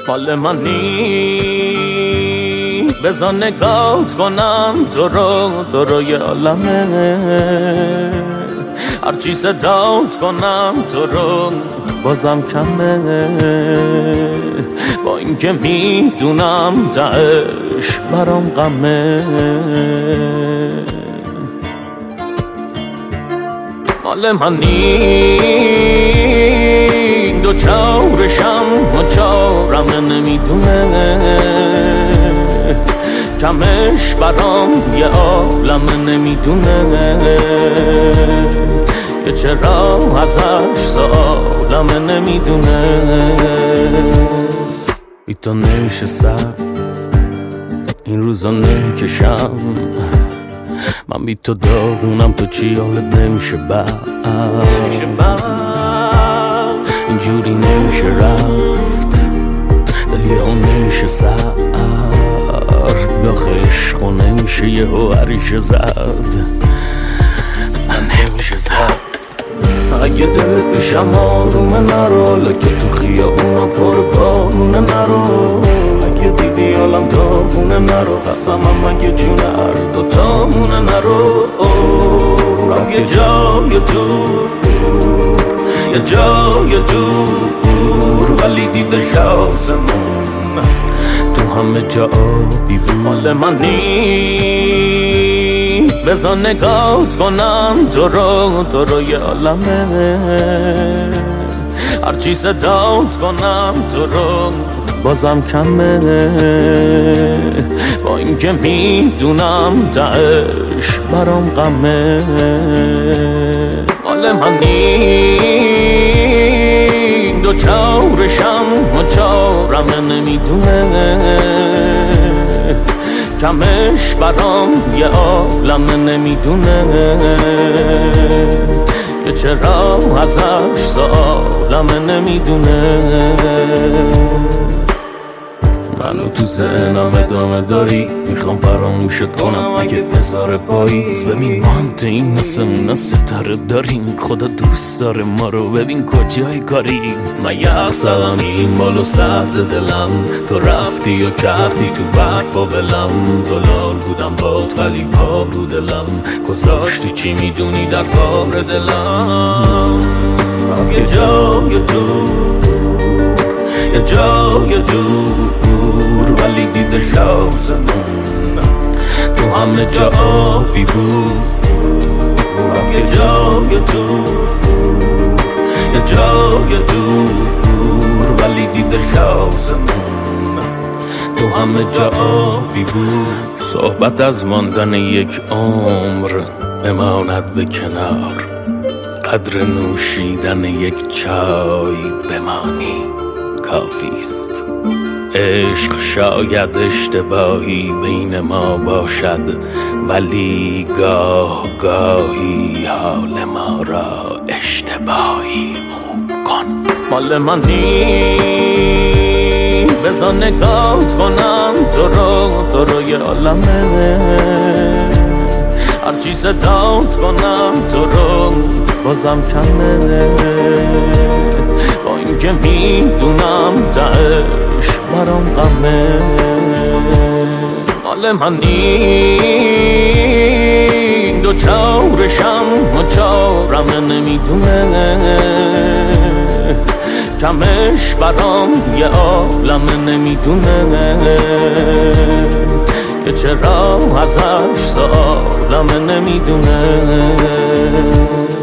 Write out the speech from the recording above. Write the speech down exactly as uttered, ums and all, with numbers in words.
مال منی بذار نگات کنم تو رو تو رو یه عالمه هرچی صدات کنم تو رو بازم کمه با اینکه میدونم تهش برام غمه مال منی دو چارشم و چارم نمیدونه کمش برام یه عالم نمیدونه که چرا ازش سالم نمیدونه بی تو نمیشه سر این روزا نمیکشم من بی تو داغونم تو چی حالت نمیشه بعد اینجوری نمیشه رفت دلی ها نمیشه سرد داخل عشق و نمیشه یه هو عریشه زد نمیشه زد اگه دلت پیشم آرومه نرو لکه تو خیابونا پر بارونه نرو اگه دیدی حالم داغونه نرو قسمم اگه جون هر دوتامونه نرو رفت یه جای دور یه جای دور ولی دیده شاسمون تو همه جا آبی بود مال منی بذار نگات کنم تو رو تو رو یه عالمه هرچی صدات کنم تو رو بازم کمه با اینکه میدونم تهش برام غمه مال منی دو چارشم و چارم نمیدونه کمش برام یه عالم نمیدونه که چرا ازش سالم نمیدونه منو تو ذهنم ادامه داری میخوام فراموشت کنم اگه بذاره پاییز ببین مانت این نسمون ستاره داریم خدا دوست داره ما رو ببین کجای کاری من یخ زدم این بالو سرد دلم تو رفتی و کردی تو برف و ولم زلال بودم باد ولی پا رو دلم گذاشتی چی میدونی در کار دلم یه جای دور یه جای دور ولی دیده شاسمون تو همه جا آبی بود یه جای دور یه جای دور ولی دیده شاسمون تو همه جا آبی بود صحبت از ماندن یک عمر بماند به کنار قدر نوشیدن یک چای بمانی کافیست عشق شاید اشتباهی بین ما باشد ولی گاه گاهی حال ما را اشتباهی خوب کن مال منی بذار نگات کنم تو رو تو رو یه عالمه هرچی صدات کنم تو رو بازم کمه با اینکه میدونم تهش برام غمه مال منی دو چارشم و چارم نمیدونه کمش برام یه عالم نمیدونه که چرا ازش سالم نمیدونه